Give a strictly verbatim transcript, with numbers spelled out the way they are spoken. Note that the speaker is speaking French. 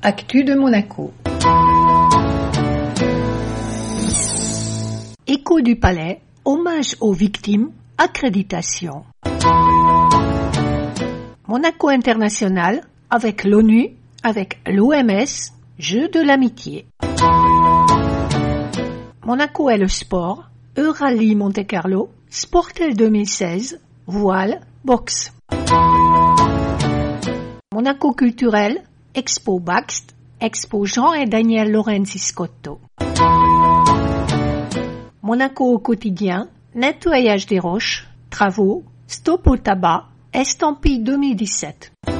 Actu de Monaco. Écho du Palais, hommage aux victimes, accréditation. Monaco International, avec l'ONU, avec l'O M S, Jeux de l'amitié. Monaco est le sport, Eurally Monte-Carlo, Sportel deux mille seize, voile, boxe. Monaco culturel, Expo Baxt, Expo Jean et Daniel Lorenzi Scotto. Monaco au quotidien, nettoyage des roches, travaux, stop au tabac, Estampille deux mille dix-sept.